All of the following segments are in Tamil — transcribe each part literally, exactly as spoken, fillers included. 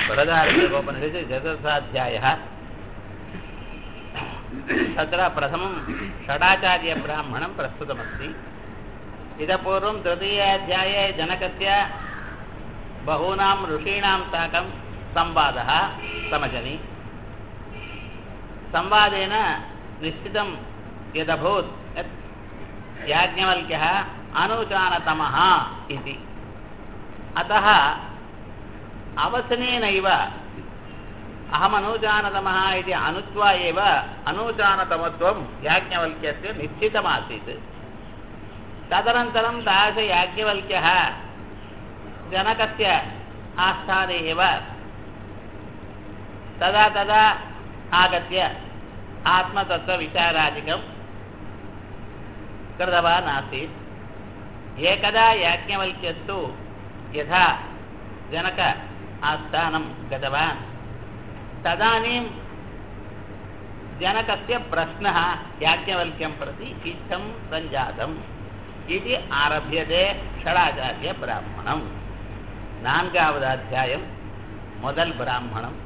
बृहदारण्यकोपनिषदि चतुर्थाध्यायः तत्र प्रथमं षडाचार्यब्राह्मणं प्रस्तुतमस्ति। इतः पूर्वं तृतीयाध्याये जनकस्य बहूनां ऋषीणां साकं संवादः समजनि। संवादेन निश्चितं यदभूत् यत् याज्ञवल्क्यः अनुचानतमः इति। अतः अवसनेनैव अहमनुचानतमः इति अनुत्वा एव अनुचानतमत्वं याज्ञवल्क्यस्य निश्चितमासीत्। तदनन्तरं तादृश याज्ञवल्क्यः जनकस्य आस्थाने एव तदा तदा आगत्य आत्मतत्त्वविचारादिकं कृतवान् आसीत्। एकदा याज्ञवल्क्यस्तु यथा जनक आस्थानं गतवान् तदानीं जनकस्य प्रश्नः याज्ञवल्क्यं प्रति इत्थं सञ्जातम् इति आरभ्यते षडाचार्यब्राह्मणं। நான்காவது அத்தியாயம் முதல் பிராமணம்.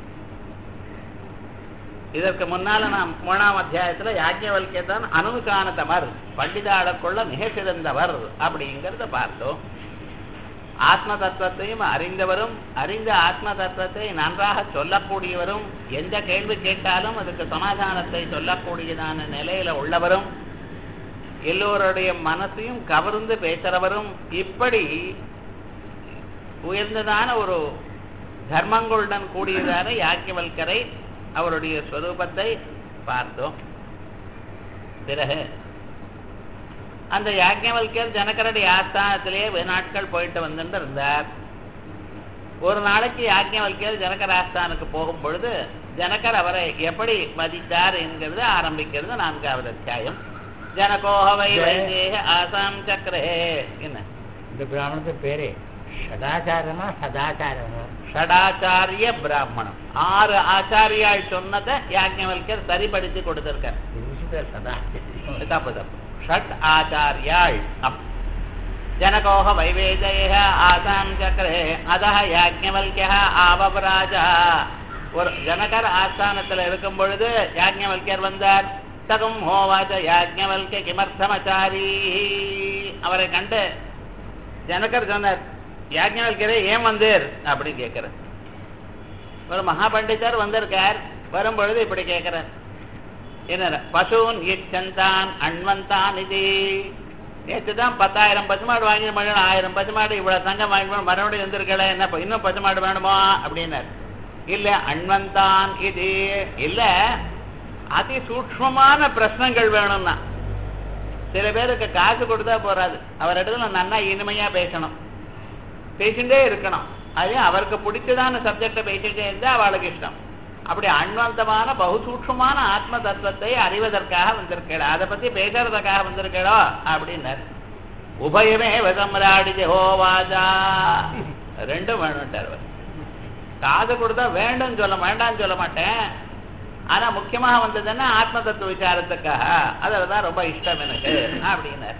இதற்கு முன்னால நாம் மூணாம் அத்தியாயத்தில் யாஜ்ஞவல்க்யதான் அனுசானதமர், பண்டிதாளக்குள்ள மிக சிறந்தவர் அப்படிங்கிறத பார்த்தோம். ஆத்ம தத்துவத்தையும் அறிந்தவரும், அறிந்த ஆத்ம தத்துவத்தை நன்றாக சொல்லக்கூடியவரும், எந்த கேள்வி கேட்டாலும் அதுக்கு சமாதானத்தை சொல்லக்கூடியதான நிலையில உள்ளவரும், எல்லோருடைய மனசையும் கவர்ந்து பேசுறவரும், இப்படி உயர்ந்ததான ஒரு தர்மங்களுடன் கூடியதான யாஜ்ஞவல்கரை அவருடைய ஸ்வரூபத்தை பார்த்தோம். பிறகு அந்த யாஜ்ஞவல்கர் ஜனகருடைய ஆஸ்தானத்திலே நாட்கள் போயிட்டு வந்துட்டு இருந்தார். ஒரு நாளைக்கு யாஜ்ஞவல்கர் ஜனகர் ஆஸ்தானுக்கு போகும் பொழுது ஜனகர் அவரை எப்படி மதித்தார் என்கிறது ஆரம்பிக்கிறது நான்காவது அத்தியாயம். ஜனகோஹவை வைதேக ஆசாம் சக்கரே. என்ன இந்த பிராமணத்துக்கு பேரே ஷடாச்சாரமா சதாச்சாரமா? ஷடாச்சாரிய பிராமணம். ஆறு ஆச்சாரியால் சொன்னதை யாஜ்ஞவல்கர் சரிப்படுத்தி கொடுத்திருக்கார். தப்பு தப்பு ஷட் ஆச்சாரியாள். ஜனகோஹ வைவேதேஹ ஆசாம் சக்கரே அதஹ யாஜ்ஞவல்க்யः ஆவவ்ராஜா. ஒரு ஜனகர் ஆஸ்தானத்தில் இருக்கும் பொழுது யாஜ்ஞவல்க்யர் வந்தார். தகும் ஹோவாச்ச யாஜ்ஞவல்க்ய கிமர்த்தமச்சாரி. அவரை கண்டு ஜனகர் சொன்னார், யாஜ்ஞவல்க்யரே ஏன் வந்தீர் அப்படி கேட்கிறார். ஒரு மகாபண்டிதர் வந்திருக்கார், வரும்பொழுது இப்படி கேட்கிறார். என்ன பசுன் இச்சந்தான் அண்வந்தான் இது. நேற்று தான் பத்தாயிரம் பசுமாடு வாங்கி மறுபடியும் ஆயிரம் பசுமாடு இவ்வளவு தங்கம் வாங்கி மறுபடியும் வந்திருக்கல, என்ன இன்னும் பசுமாடு வேணுமா அப்படின்னார். இல்ல அண்வந்தான் இது இல்ல, அதி சூக்ஷ்மமான பிரச்சனைகள் வேணும்னா. சில பேருக்கு காசு கொடுத்தா போறாது, அவர் இடத்துல நன்னா இனிமையா பேசணும், பேசிட்டே இருக்கணும். அது அவருக்கு பிடிச்சதான சப்ஜெக்டை பேசிட்டே இருந்தா அவளுக்கு இஷ்டம். அப்படி அண்வந்தமான பகுசூட்சமான ஆத்ம தத்துவத்தை அறிவதற்காக வந்திருக்கேடா, அதை பத்தி பேசுறதுக்காக வந்திருக்கேடோ அப்படின்னார். உபயமே வசம்ராடி ஜெகோவாஜா. ரெண்டும் வேணும்ட்டார் அவர். காசு கொடுத்தா வேண்டும் சொல்ல வேண்டாம்னு சொல்ல மாட்டேன், ஆனா முக்கியமாக வந்ததுன்னா ஆத்ம தத்துவ விசாரத்துக்காக, அதுலதான் ரொம்ப இஷ்டம் எனக்கு அப்படின்னார்.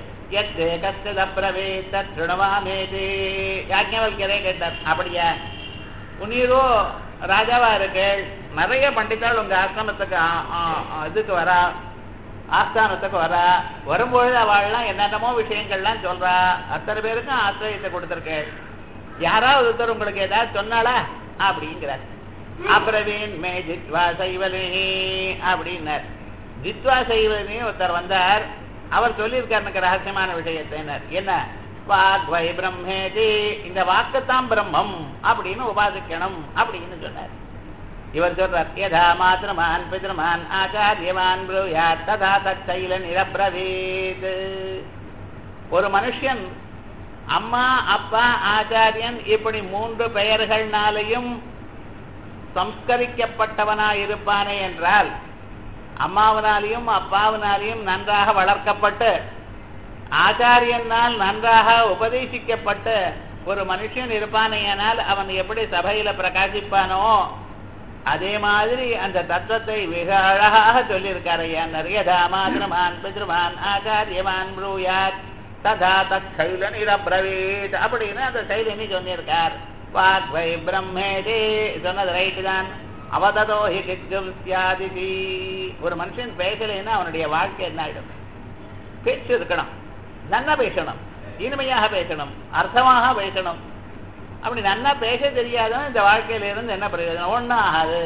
யாஜ்ஞவல்க்யரே கேட்டார், அப்படியா உன்னீரோ ராஜாவா இருக்கு, நிறைய பண்டிதாள் உங்க ஆசிரமத்துக்கு இதுக்கு வரா, ஆஸ்தானத்துக்கு வரா, வரும்பொழுது அவள்லாம் என்னென்னமோ விஷயங்கள்லாம் சொல்றா, அத்தனை பேருக்கும் ஆசிரியத்தை கொடுத்துருக்கேன், யாராவது ஒருத்தர் உங்களுக்கு ஏதாவது சொன்னாளா அப்படிங்கிறார். அப்ரவீன் மே ஜித்வா சைவலே அப்படின்னார். ஜித்வா சைவலே ஒருத்தர் வந்தார், அவர் சொல்லியிருக்காரு ரகசியமான விஷயத்தை. என்ன? வாக்வை பிரம்மேதி, இந்த வாக்குத்தான் பிரம்மம் அப்படின்னு உபாசிக்கணும் அப்படின்னு சொன்னார். இவர் சொல்றார், யதா மாத்ருமான் பித்ருமான் ஆச்சாரியவான் ப்ரூயாத் ததா தச்சைலன் இரப்ரவீத். ஒரு மனுஷன் அம்மா அப்பா ஆச்சாரியன் இப்படி மூன்று பெயர்கள்னாலையும் சம்ஸ்கரிக்கப்பட்டவனாய் இருப்பானே என்றால், அம்மாவினாலையும் அப்பாவினாலையும் நன்றாக வளர்க்கப்பட்டு ஆச்சாரியனால் நன்றாக உபதேசிக்கப்பட்டு ஒரு மனுஷன் இருப்பானேயானால் அவன் எப்படி சபையில பிரகாசிப்பானோ அதே மாதிரி அந்த தத்துவத்தை மிக அழகாக சொல்லியிருக்காரு. யதா மாத்ருமான் பித்ருமான் ஆச்சாரியவான் ப்ரூயாத் ததா தத் சைலன் இரப்ரவீத் அப்படின்னு அந்த சைலனி சொல்லியிருக்கார். வாக்வை பிரம்மேதி சொன்னது ரைட்டு தான். அவததோ ஹி கிஜ்ஜும் ஸ்யாதிதி. ஒரு மனுஷன் பேசலைன்னா அவனுடைய வாழ்க்கை என்ன ஆயிடும்? பேச்சு இருக்கணும், நன்னா பேசணும், இனிமையாக பேசணும், அர்த்தமாக பேசணும். அப்படி நன்னா பேச தெரியாதவன் இந்த வாழ்க்கையில இருந்து என்ன பிரயோஜனம்? ஒன்றும் ஆகாது.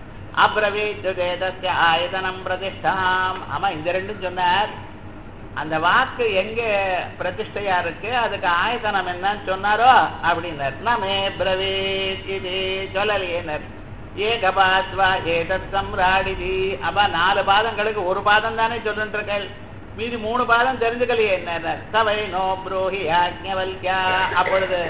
அப்ரவீத்ய ஆயதனம் பிரதிஷ்டாம். ஆமா, இந்த ரெண்டும் சொன்னார். அந்த வாக்கு எங்க பிரதிஷ்டையா இருக்கு, அதுக்கு ஆயத்தனம் என்னன்னு சொன்னாரோ அப்படின்னார். நமே பிரவீத் இது சொல்லலையேனர். ஏகபாத்வா ஏதத் சம்ராடிதி. அப்ப நாலு பாதங்களுக்கு ஒரு பாதம் தானே சொல்லிட்டு இருக்கேன், மீதி மூணு பாதம் தெரிஞ்சுக்கலையே என்ன? சவை நோ புரோஹி யாஜ்ஞவல்க்யா. அப்பொழுது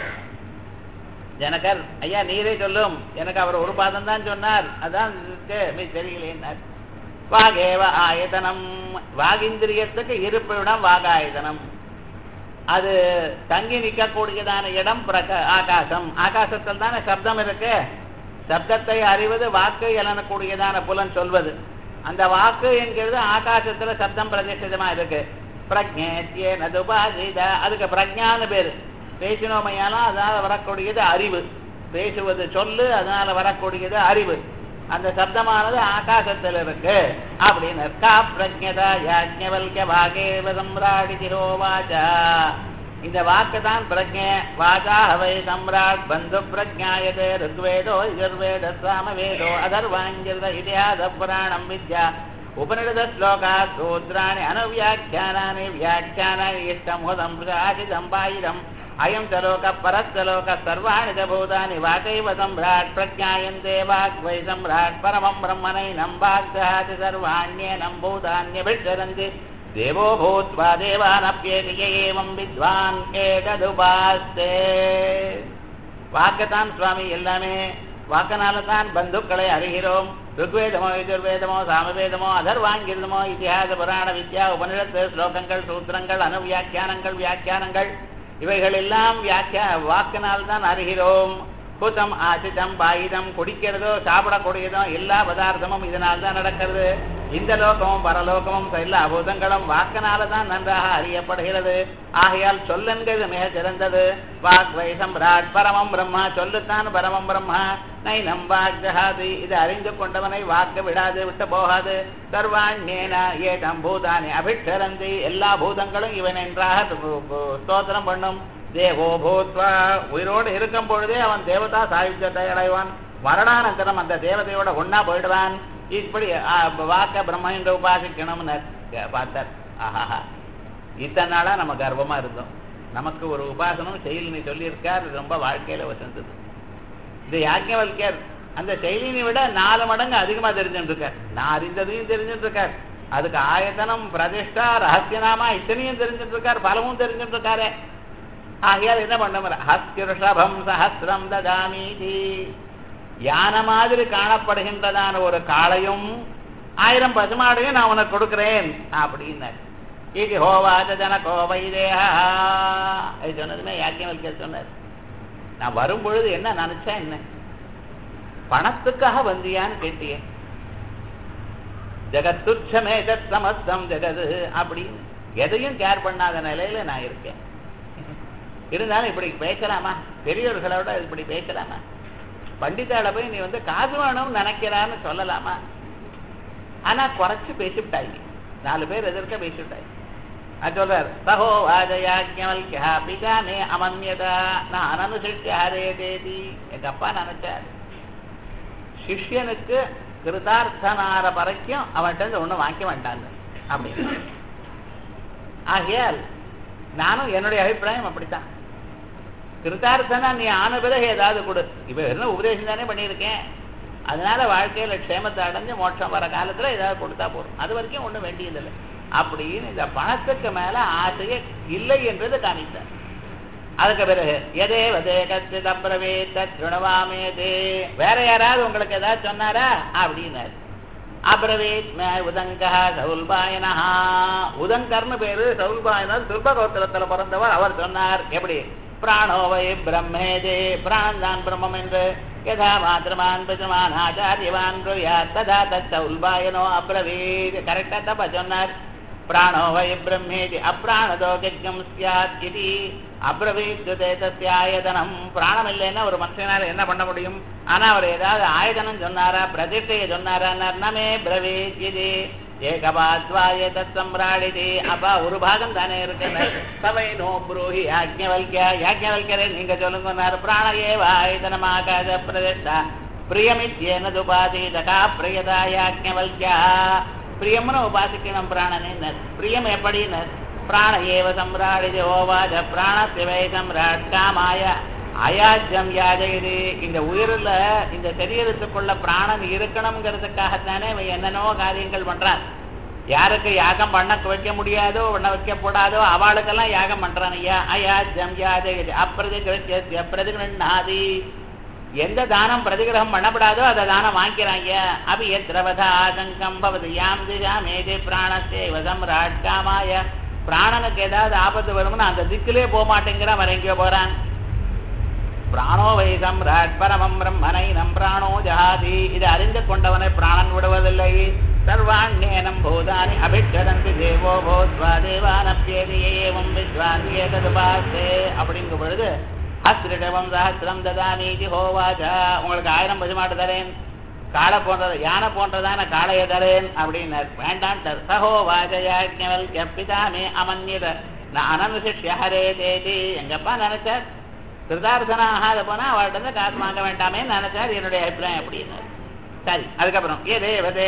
ஜனகர், ஐயா நீரே சொல்லும், எனக்கு அவர் ஒரு பாதம் தான் சொன்னார், அதான் மீ தெரியலேன்னார். வாகேவ ஆயதனம். வாகிந்திரியத்துக்கு இருப்பிடம் வாகாயதனம். அது தங்கி நிற்கக்கூடியதான இடம் பிரக ஆகாசம். ஆகாசத்தில் தானே சப்தம் இருக்கு. சப்தத்தை அறிவது வாக்கு எழக்கூடியதான புலன் சொல்வது. அந்த வாக்கு என்கிறது ஆகாசத்துல சப்தம் பிரதிஷ்டிதமா இருக்கு. பிரஜ்ஞேத்யே நதுபாசித. அதுக்கு பிரஜான்னு பேரு. பேசினோமையாலும் அதனால வரக்கூடியது அறிவு. பேசுவது சொல்லு, அதனால வரக்கூடியது அறிவு. அந்த சப்தமானது ஆகாசத்தில் இருக்கு அப்படின்னு. கா பிரஜ்ஞதா யாஜ்ஞவல்க்ய வாகேவ சம்ராடி திரோவாச்சா. இந்த வாக்கு தான் பிரஜை. வாஜா ஹவை சம்ராட் பந்து பிரஜாயதே. ருக்வேதோ யஜுர்வேத சாமவேதோ அதர்வாங்கிருத இதிஹாச புராணம் வித்யா உபநிடத ஸ்லோகா சூத்ராணி அனுவியாக்கியானானி வியாக்கியானானி இஷ்டம் ஹுதம் பிரகாசிதம் பாயிரம் அயம் சலோக பரஸ்தலோக சர்வாணி பூதானி வாகைவ சம்ராட் பிரஜாயந்தே வாக்வை சம்ராட் பரமம் பிரம்மனைனம் வாக்தஹாதி சர்வாண்யேனம் பூதான்யபிஷரந்தி தேவோ பூத்வா தேவானப்யேதி ஏவம் வித்வான் ஏததுபாஸ்தே. வாக்குதான் சுவாமி எல்லாமே. வாக்கனால தான் பந்துக்களை அறிகிறோம். ருக்வேதமோ யஜுர்வேதமோ சாமவேதமோ அதர்வாங்கிருதமோ இதிஹாச புராண வித்யா உபனிஷத்து ஸ்லோகங்கள் சூத்திரங்கள் அனுவியாக்கியானங்கள் வியாக்கியானங்கள் இவைகள் எல்லாம் வியாக்கியா வாக்கினால் தான் அறிகிறோம். கூத்தம் ஆசிதம் பாயுதம் குடிக்கிறதோ சாப்பிடக்கூடியதோ எல்லா பதார்த்தமும் இதனால் தான் நடக்கிறது. இந்த லோகமும் பரலோகமும் எல்லா பூதங்களும் வாக்கினால தான் நன்றாக அறியப்படுகிறது. ஆகையால் சொல்லென்கிறது மிக சிறந்தது. வாக்வை சம்ராட் பரமம் பிரம்மா. சொல்லுத்தான் பரமம் பிரம்மா. நைனம் வாக்ஜஹாதி. இது அறிந்து கொண்டவனை வாக்கு விடாது, விட்டு போகாது. சர்வாண்யேன ஏதம் பூதானி அபிஷரந்தி. எல்லா பூதங்களும் இவன் என்றாக ஸ்தோத்திரம் பண்ணும். தேவோ பூத்வா. உயிரோடு இருக்கும் பொழுதே அவன் தேவதா சாயுஜத்தை அடைவான். மரணானந்தரம் அந்த தேவதையோட ஒன்னா போயிடுவான். இப்படி வாக்க பிரம்ம என்று உபாசிக்கணும்னு பார்த்தார். ஆஹாஹா, இத்தனை நாளா நம்ம கர்வமா இருந்தோம். நமக்கு ஒரு உபாசனம் செயலினி சொல்லியிருக்கார், ரொம்ப வாழ்க்கையில வசந்தது. இந்த யாஜ்ஞவல்க்யர் அந்த செயலினை விட நாலு மடங்கு அதிகமா தெரிஞ்சுட்டு இருக்கார். நான் அறிந்ததையும் தெரிஞ்சுட்டு இருக்கார். அதுக்கு ஆயத்தனம் பிரதிஷ்டா ரகசியநாமா இத்தனையும் தெரிஞ்சுட்டு இருக்கார், பலமும் தெரிஞ்சுட்டு இருக்காரு. ஆகையால் என்ன பண்ண ஹஸ்திருஷபம் சஹஸ்ரம் ததாமீதி. யானை மாதிரி காணப்படுகின்றதான ஒரு காளையும் ஆயிரம் பசுமாடையும் நான் உனக்கு கொடுக்கிறேன் அப்படின்னு. இது ஹோவாத ஜன கோவைதேஹா. இது சொன்னதுமே யாஜ்ஞவல்க்யர் சொன்னார். நான் வரும்பொழுது என்ன நினைச்சா என்ன, பணத்துக்காக வந்தியான்னு கேட்டிய. ஜெகத் துச்சமே ஜத் சமஸ்தம் ஜெகது அப்படின்னு எதையும் கேர் பண்ணாத நிலையில நான் இருக்கேன். இருந்தாலும் இப்படி பேசலாமா? பெரியவர்களோட இப்படி பேசலாமா? பண்டிதால போய் நீ வந்து காசு வேணும்னு நினைக்கிறான்னு சொல்லலாமா? ஆனா குறைச்சு பேசிவிட்டாங்க. நாலு பேர் எதிர்க்க பேசிவிட்டாங்க. அது சொல்றார். சகோ வாஜயாஜ்ஞவல்க்யா பிதாமே அமன்யதா நான் அனனுசிஷ்யாரே தேதி. எங்க அப்பா நினைச்சார் சிஷ்யனுக்கு கிருதார்த்தனார வரைக்கும் அவன்கிட்ட ஒண்ணு வாங்க வேண்டாங்க அப்படின்னு. ஆகையால் நானும் என்னுடைய அபிப்பிராயம் அப்படித்தான். கிருதார்த்தனா நீ ஆன பிறகு ஏதாவது கொடு. இப்ப என்ன உபதேசம் தானே பண்ணியிருக்கேன், அதனால வாழ்க்கையில க்ஷேமத்தை அடைஞ்சு மோட்சம் வர காலத்துல ஏதாவது கொடுத்தா போதும், அது வரைக்கும் ஒண்ணும் வேண்டியதில்லை அப்படின்னு இந்த பணத்துக்கு மேல ஆசையே இல்லை என்றது காமித்தார். அதுக்கு பிறகு எதே வதே கத்து தப்பிரவே திருணவாமேதே. வேற யாராவது உங்களுக்கு ஏதாவது சொன்னாரா அப்படின்னாரு. அப்ரவீத் மே உதங்கா சவுல்பாயனா. உதங்கர்னு பேரு, சவுல்பாயனர் துர்பகோத்திரத்துல பிறந்தவர். அவர் சொன்னார் எப்படி, பிராணோவை பிரம்மேதே, பிராணன் தான் பிரம்மம் என்று. யதா மாத்திரமான் பஜமான் ஆச்சாரியவான் ததா தத் சவுல்பாயனோ அப்ரவீத். கரெக்டா தப்பா சொன்னார். பிராணோ வை பிரம்மேதி அப்பிராணதோ கஜ்யம் ஸ்யாத் இதி அப்ரவீத் தஸ்ய ஆயதனம். பிராணம் இல்லைன்னா ஒரு மனுஷனால என்ன பண்ண முடியும்? ஆனா அவர் ஏதாவது ஆயதனம் சொன்னாரா, பிரதிஷ்டையை சொன்னாரா? நமே பிரவீத் இது ஏகபாத்வாய தத் சம்ராடிதி. அப்பா ஒரு பாகம் தானே இருக்கு. சபை நோ புரோஹி யாஜ்ஞவல்கிய யாஜ்ஞவல்கரே நீங்க சொல்லுங்க. பிராண ஏவ ஆயதனம் ஆகாத பிரதிஷ்டா பிரியமித்யேனது உபாதீதகா பிரியதா யாஜ்ஞவல்கியா. பிரியம்னு உபாசிக்கணும் பிராணனே. பிரியம் எப்படின்னு பிராண ஏவ சம்ராடிதி ஓவாஜ பிராணஸ்ய வை சம்ராட் காமாய அயாஜ்யம் யாஜயதி. இந்த உயிரில் இந்த சரீரத்துக்குள்ள பிராணன் இருக்கணுங்கிறதுக்காகத்தானே என்னென்னவோ காரியங்கள் பண்றான். யாருக்கு யாகம் பண்ண வைக்க முடியாதோ பண்ண வைக்க கூடாதோ அவளுக்கெல்லாம் யாகம் பண்றான். ஐயா அயாஜ்யம் யாஜயதி அப்பிரதிகிருத்திய பிரதிகிருண்ணாதி. எந்த தானம் பிரதிகிரகம் பண்ணப்படாதோ அதை தானம் வாங்கிக்கிறாங்க. அபி எத்ரவத ஆசங்கம் பவது யாம் திஜாம் ஏதே பிராணஸ்ய சம்ராட் காமாய. பிராணனுக்கு ஏதாவது ஆபத்து வரும்னு அந்த திக்கிலே போக மாட்டேங்கிறான், வர எங்கேயோ போறான். பிராணோ வை சம்ராட் பரமம் பிரம்மனைனம் பிராணோ ஜஹாதி. இது அறிந்து கொண்டவனை பிராணன் விடுவதில்லை. சர்வாண்யேனம் பூதானி அபிஷரந்தி தேவோ போத்வா தேவானப்யேதி ஏவம் வித்வான் ஏததுபாஸ்தே. அப்படிங்கும் பொழுது அஸ்ரிடவம் சஹஸ்ரம் ததாமீதி ஹோவாஜா. உங்களுக்கு ஆயிரம் பசுமாட்டு தரேன், காளை போன்றது யானை போன்றதான காளையை தரேன் அப்படின்னார். வேண்டாம் சஹோ வாஜயாஜ்ஞவல் கப்பிதாமே அமன்யத நான் அனனுசிஷ்ய ஹரே தேதி. எங்கப்பா நினைச்சார் கிருதார்த்தனாக அதை போனா அவர்கிட்ட காசு வாங்க வேண்டாமே நினைச்சார். என்னுடைய அபிப்பிராயம் அப்படின்னு. சரி, அதுக்கப்புறம் ஏ தேவதே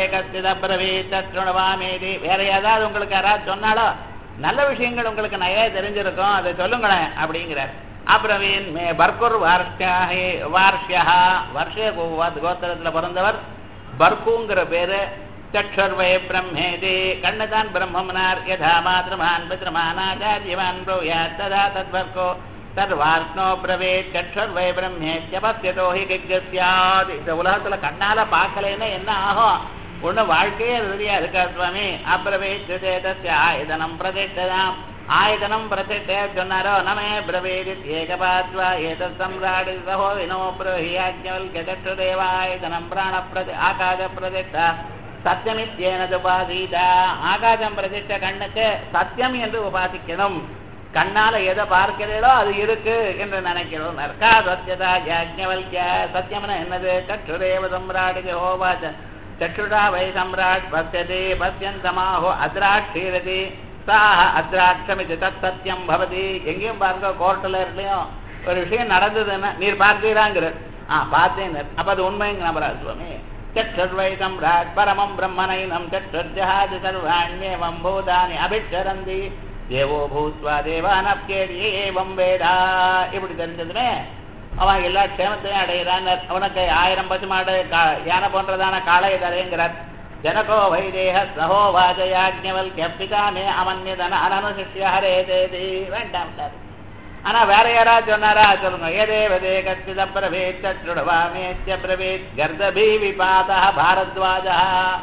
கஸ்திதப்ரவீதத்ருணவாமேதி. வேற ஏதாவது உங்களுக்கு யாராவது சொன்னாலோ நல்ல விஷயங்கள் உங்களுக்கு நிறைய தெரிஞ்சிருக்கும், அதை சொல்லுங்களேன் அப்படிங்கிறார். அப்ரவீன் மே பர்குர் வார்ஷ்யாஹி வார்ஷ்யா. வருஷ கோத்திரத்துல பிறந்தவர் பர்குங்கிற பேரு. சக்ஷர்வை பிரம்மேதி கண்ணதான் பிரம்மனார். யதா மாத்ருமான் பித்ருமானாச்சாரியவான் ப்ரூயாத் ததா தத்வர்கோ தர்வார்ஷ்ணோ பிரவேத் சக்ஷர்வை பிரம்மேத்யபஸ்யதோ ஹி கிக்யஸ்யாத். இந்த உலகத்துல கண்ணால பார்க்கலைன்னா என்ன ஆகும்? ஒண்ணு வாழ்க்கையே ரெடியா இருக்கா சுவாமி. அப்ரவேத் தஸ்ய ஆயதனம் பிரதிஷ்டதாம். ஆயதனம் பிரதிஷ்டே சொன்னாரோ நமே பிரவேதித் ஏகபாத்வா ஏதத் சம்ராடி சஹோ வினோ ப்ரஹியாஜ்ஞவல்க்ய சக்ஷுதேவாயதனம் பிராண பிரதி ஆகாத பிரதிஷ்டா சத்தியமித்யேனது உபாசீதா. ஆகாதம் பிரதிஷ்ட கண்ணுக்கு சத்தியம் என்று உபாசிக்கணும். கண்ணால எதை பார்க்கிறீர்களோ அது இருக்கு என்று நினைக்கிறோம். நர்கா சத்யதா யாஜ்ஞவல்க்ய. சத்தியம்னா என்னது? சக்ஷுதேவ சம்ராடி ஹோவாச்ச சக்ஷுடா வை சம்ராட் பஸ்யதி பஸ்யந்தமாஹோ அத்ராட்சீரதி சாஹ அத்ராட்சமிதி தத் சத்தியம் பவதி. எங்கேயும் பாருங்க கோர்ட்டில் இருக்கையும் ஒரு விஷயம் நடந்ததுன்னா நீர் பார்த்தீராங்கிற ஆ பார்த்தேன் அப்ப அது உண்மைங்க நம்பரா சுவாமி. சக்ஷர்வை சம்ராட் பரமம் பிரம்மனைனம் சக்ஷர்ஜஹாதி சர்வாண்யேவம் பூதானி அபிஷரந்தி தேவோ பூத்வா தேவானப்யேதி ஏவம் வேதா. இப்படி தெரிஞ்சதுமே அவன் எல்லா க்ஷேமத்தையும் அடைகிறான். அவனுக்கு ஆயிரம் பசுமாடு யானை போன்றதான காளையை தரேங்கிறார். ஜனகோ வைதேக சஹோ வாஜயாஜ்ஞவல்க்ய பிதாமே அமன்யதன அனனுசிஷ்ய ஹரே தேதி. வேண்டாம் சார். ஆனா வேற யாராவது சொன்னாரா சொல்லுங்க. ஏதேவதே கச்சித பிரவேத் சத்ருடவாமேத்ய பிரவேத் கர்தபி விபாதா பாரத்வாஜா.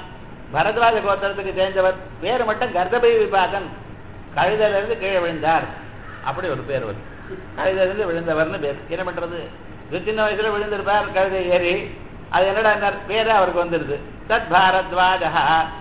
பரத்வாஜ கோத்திரத்துக்கு சேர்ந்தவர். பேர் மட்டும் கர்தபி விபாதன். கழுதிலிருந்து கீழே விழுந்தார் அப்படி ஒரு பேர் வரும். கழுதிலிருந்து விழுந்தவர்னு பேர். என்ன பண்றது? சின்ன வயசுல விழுந்திருப்பார் கழுதை ஏறி. அது என்னடா பேரு அவருக்கு வந்துருது. தத் பாரத்வாஜா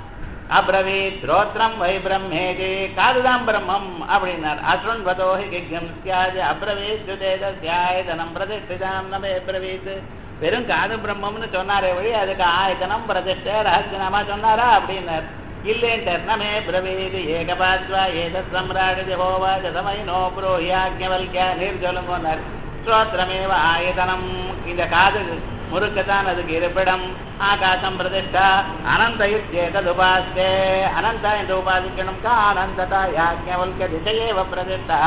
அப்ரவீத் ஸ்ரோத்ரம் வை பிரம்மேதி. காதுதான் பிரம்மம் அப்படின்னார். அஸ்ருன் வதோஹி கிக்யம் ஸ்யாஜ அப்ரவீத் சுதேதஸ்யாயதனம் பிரதிஷ்டிதாம் நமே பிரவீத். வெறும் காது பிரம்மம்னு சொன்னாரே வழி அதுக்கு ஆயதனம் பிரதிஷ்டை ரகசியமா சொன்னாரா அப்படின்னார். இல்லேன்டர் நமே பிரவீதி ஏகபாத்வா ஏதத் சம்ராடி ஹோவாஜ சமை நோ ப்ரூஹ்யாஜ்ஞவல்க்ய. நீர் சொல்லுங்கன்னார். ஸ்ரோத்ரமேவ ஆயதனம். இந்த காது முறுக்கத்தான் அதுக்கு இருப்பிடம். ஆகாசம் பிரதிஷ்டா அனந்தயுத்யேததுபாஸ்தே. அனந்தா என்று உபாசிக்கணும். கா அனந்ததா யாஜ்ஞவல்க்ய திசையேவ பிரதிஷ்டா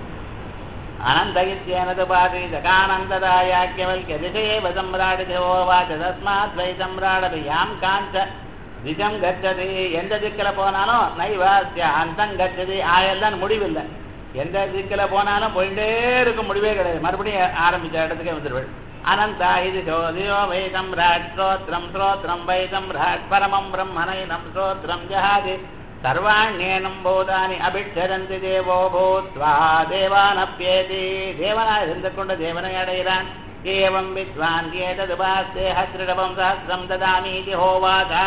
அனந்தயுத்யேனதுபாசீத கானந்ததா யாஜ்ஞவல்க்ய திசையேவ சம்ராடி ஹோவாச்ச தஸ்மாத் வை சம்ராடபி யாம் காஞ்ச திசம் கச்சதி. எந்த திக்கில போனாலும் நைவாஸ்ய அந்தம் கச்சதி. ஆயெல்லாம் முடிவில்லை. எந்த திக்கில போனாலும் போயிட்டே இருக்கும், முடிவே கிடையாது. மறுபடியும் ஆரம்பிச்ச இடத்துக்கே வந்துடுவேன். அனந்தா இது சோதியோ வை சம்ராட் ஸ்ரோத்ரம் ஸ்ரோத்ரம் வை சம்ராட் பரமம் பிரம்மனைனம் ஸ்ரோத்ரம் ஜஹாதி சர்வாண்யேனம் பூதானி அபிஷரந்தி தேவோ பூத்வா தேவானப்யேதி. தேவனாய் இருந்து கொண்டு தேவனை அடைகிறான். ஏவம் வித்வான் ஏததுபாஸ்தேஹ திருடவம் சஹஸ்ரம் ததாமீதி ஹோவாதா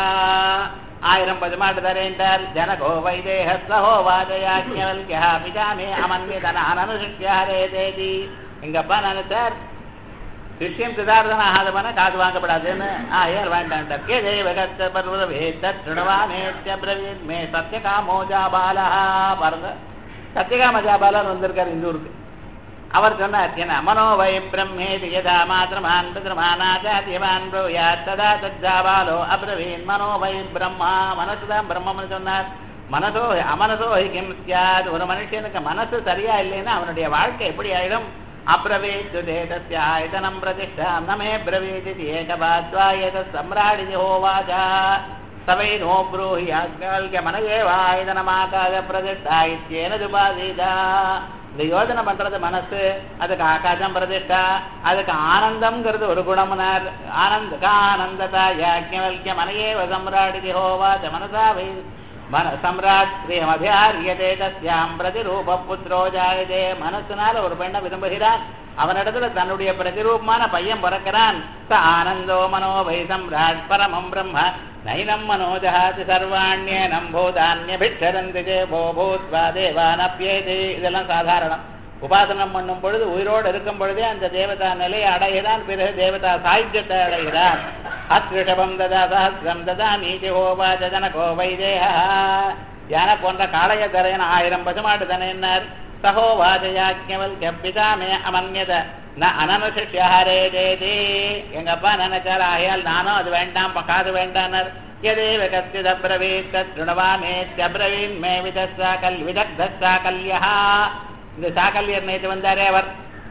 ஆயிரம் பசுமாட்டு தரேன்றார் ஜனகோ வைதேஹ சஹோவாத யாஜ்ஞவல்க்யா பிதாமே அமன்யதன அனனுஷ்யாரே தேதி எங்கப்பா நினைச்சார் சிஷ்யம் சிதார்த்தன ஆகாதவன காது வாங்கப்படாதுன்னு ஆயர் வேண்டாண்டார் கே தேவகத்த பர்வவேத்தவானேத்ய பிரவீன் மே சத்யகாமோ ஜாபாலா பாருங்க சத்யகாம ஜாபாலர் வந்திருக்கார் இந்த ஊருக்கு அவர் சொன்னார் என்ன மனோவை பிரம்மேதி யதா மாத்திரமான் பிதமானாச்சாரியவான் ப்ரூயாத் ததா தஜ்ஜாபாலோ அப்ரவீன் மனோவை பிரம்மா மனசுதான் பிரம்மம்னு சொன்னார் மனசோ அமனசோ ஹி கிம் ஸ்யாத் ஒரு மனுஷனுக்கு மனசு சரியா இல்லைன்னா அவனுடைய வாழ்க்கை எப்படி ஆயிடும் அப்ரவேத்யுதேதஸ்ய ஆயதனம் பிரதிஷ்டாம் நமே பிரவேதிதி ஏகபாத்வா ஏதத் சம்ராடிதி ஹோவாசா சவை நோ ப்ரூஹி யாஜ்ஞவல்க்ய மனயேவாயதனமாகாத பிரதிஷ்டா இத்யேனதுபாதீதா இந்த யோஜனை பண்றது மனசு அதுக்கு ஆகாசம் பிரதிஷ்டா அதுக்கு ஆனந்தம்ங்கிறது ஒரு குணம்னார் ஆனந்த ஆனந்ததா யாஜ்ஞவல்க்ய மனயேவ சம்ராடிதி ஹோவாச மனசா வை மன சம்ராட் ஸ்ரீமபியாரியதே தஸ்யாம் பிரதிரூப புத்திரோ ஜாயதே மனசுனால ஒரு பெண்ணை விரும்புகிறான் அவனிடத்துல தன்னுடைய பிரதிரூபமான பையன் பிறக்கிறான் ச ஆனந்தோ மனோ வை சம்ராட் பரமம் பிரம்ம நைனம் மனோஜாதி சர்வாண்யேனம் பூதான்யபிட்சரந்தி ஜே போ பூத்வா தேவானப்யேதி இதெல்லாம் சாதாரணம் உபாசனம் பண்ணும் பொழுது உயிரோடு இருக்கும் பொழுதே அந்த தேவதா நிலையை அடைகிறான் பிறகு தேவதா சாயுஜத்தை அடைகிறான் அத்ரிஷபம் ததா சஹஸ்ரம் ததா நீதி ஹோவாச ஜனகோ வைதேஹ யானை போன்ற காளைய தரையன் ஆயிரம் பசுமாட்டு தனையினார் சகோவாச யாஜ்ஞவல்க்ய பிதாமே அமன்யத ந அனனுஷ்யாரே தேதி எங்கப்பா நினைச்சார் ஆகையால் நானும் அது வேண்டாம் காது வேண்டானர் யதேவ கச்சித் அப்ரவீத் தத்ருணவாமேத்யப்ரவீன் மே விதஸ்ஸா கல் விதக்தஸ்ஸா கல்யஹ இந்த சாகல்யர் நேற்று வந்தாரே அவர்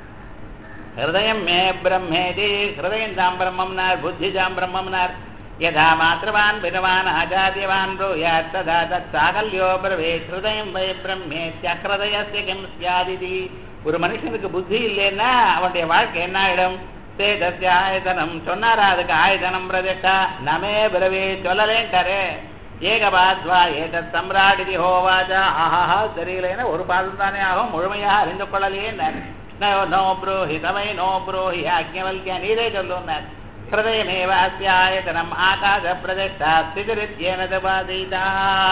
ஹிருதயம் மே பிரம்மேதி ஹிருதயம் தாம் பிரம்மம்னார் புத்தி தாம் பிரம்மம்னார் யதா மாத்திரவான் பிதவான் ஆச்சாரியவான் ப்ரூயாத் ததா தத் சாகல்யோ பிரவேத் ஹிருதயம் வை பிரம்மேத்யஹ்ருதயஸ்ய கிம் ஸ்யாதிதி ஒரு மனுஷனுக்கு புத்தி இல்லைன்னா அவனுடைய வாழ்க்கை என்ன ஆயிடும் சேதஸ்ய ஆயதனம் சொன்னாரா அதுக்கு ஆயதனம் பிரதிஷ்டா நமே பிரவே சொல்லலேன்ட்டாரே ஏகபாத்வா ஏதத் சம்ராடிதி ஹோவாசா ஆஹா தெரியலேன்னா ஒரு பாதம் தானே ஆகும் முழுமையாக அறிந்து கொள்ளலையே நோ ப்ரூஹி தவை நோ ப்ரூஹி யாஜ்ஞவல்க்ய நீரே சொல்லுன்னார் ஹிருதயமேவ அஸ்யாயதனம் ஆகாச பிரதிஷ்டா ஸ்திதிரித்யேனதுபாதீதா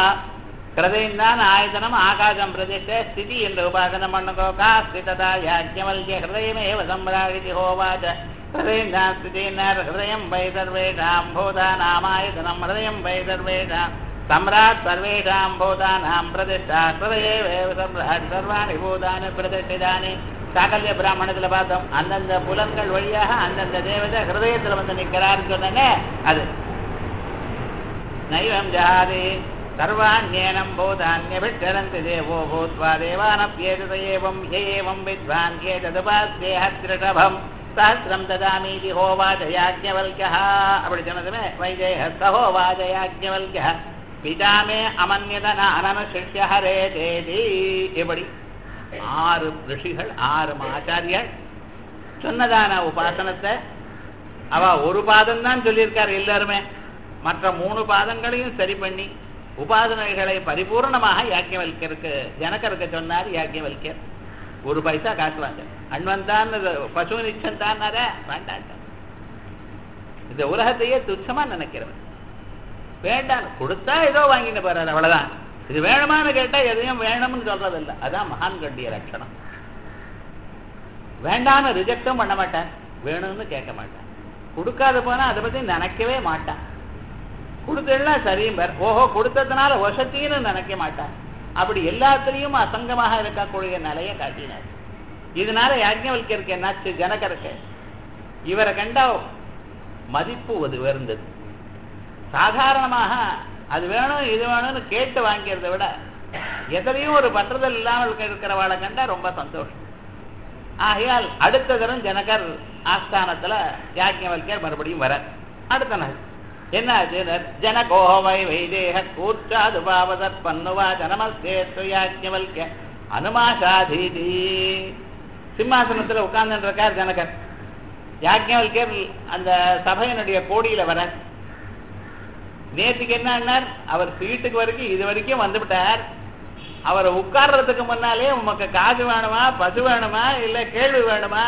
ஹிருதயம் தான் ஆயதனம் ஆகாசம் பிரதிஷ்ட ஸ்திதி என்று உபாசனம் பண்ணுங்கோ காஸ்தி ததா யாஜ்ஞவல்க்ய ஹிருதயமேவ சம்ராடிதி ஹோவாச ஹிருதயம் தான் ஸ்திதினார் ஹிருதயம் வை சர்வேஷாம் பூதானாமாயதனம் ஹிருதயம் வை சர்வேஷாம் சம்ராட் சர்வேஷாம் பூதானாம் பிரதிஷ்டா ஹிருதயேவ சம்ராட் சர்வாணி பூதானி பிரதிஷ்டிதானி சாகல்ய பிராமணத்துல பார்த்தோம் அந்தந்த புலன்கள் வழியாக அந்தந்த தேவதை ஹிருதயத்துல வந்து நிற்கிறாருன்னு சொன்னே அது நைவம் ஜாதி சர்வாண்யேனம் பூதான்யபிட்சரந்தி தேவோ பூத்வா தேவானப்யேதத ஏவம் ஏவம் வித்வான் ஏததுபாஸ்தேஹ த்ரிஷபம் சஹஸ்ரம் ததாமீதி ஹோவாச யாஜ்ஞவல்க்யஹ அப்படி சொன்னதுமே வைதேஹ சஹோவாச யாஜ்ஞவல்க்யஹ பிதாமே அமன்யதன அனனுஷ்யஹரே தேதி இப்படி ஆறு ரிஷிகள் ஆறு ஆச்சாரியர் சொன்னதான உபாசனத்தை அவ ஒரு பாதம் தான் சொல்லியிருக்காரு எல்லாருமே மற்ற மூணு பாதங்களையும் சரி பண்ணி உபாசனைகளை பரிபூர்ணமாக யாஜ்ஞவல்க்யருக்கு ஜனகருக்கு சொன்னார் யாஜ்ஞவல்க்யர் ஒரு பைசா காட்டுவாங்க அன்வந்தான் பசு நிச்சந்தான வேண்டாம் இந்த உலகத்தையே துச்சமா நினைக்கிறவன் வேண்டாம் கொடுத்தா ஏதோ வாங்கிட்டு போறாரு அவ்வளவுதான் இது வேணுமான்னு கேட்டா எதையும் வேணும்னு சொல்றதில்லை அதான் மகான்களுடைய லட்சணம் வேண்டான்னு ரிஜெக்டும் பண்ண மாட்டான் வேணும்னு கேட்க மாட்டான் கொடுக்காத போனா அதை பத்தி நினைக்கவே மாட்டான் கொடுத்தெல்லாம் சரியும் பேர் ஓஹோ கொடுத்ததுனால வசத்தின்னு நினைக்க மாட்டான் அப்படி எல்லாத்திலையும் அசங்கமாக இருக்கக்கூடிய நிலையை காட்டினார் இதனால யாஜ்ஞவல்க்யருக்கு என்னாச்சு ஜனகருக்கு இவரை கண்டா மதிப்பு அது உயர்ந்தது சாதாரணமாக அது வேணும் இது வேணும்னு கேட்டு வாங்கிறத விட எதிலையும் ஒரு பற்றுதல் இல்லாமல் இருக்கிறவாளை கண்டா ரொம்ப சந்தோஷம் ஆகையால் அடுத்த தரம் ஜனகர் ஆஸ்தானத்துல யாஜ்ஞவல்க்யர் மறுபடியும் வர அடுத்த நாள் என்ன ஜனகோவை வைதேக கூர்ச்சாது பாவதற் பண்ணுவா ஜனமஸ்தேத்து யாஜ்ஞவல்க்ய அனுமாசாதீதி சிம்மாசனத்துல உட்கார்ந்து இருக்கார் ஜனகர் யாஜ்ஞவல்க்யர் அந்த சபையினுடைய கோடியில வர நேற்றுக்கு என்ன அவர் சீட்டுக்கு வரைக்கும் இது வரைக்கும் வந்துவிட்டார் அவரை உட்கார்றதுக்கு முன்னாலே உமக்கு காசு வேணுமா பசு வேணுமா இல்ல கேள்வி வேணுமா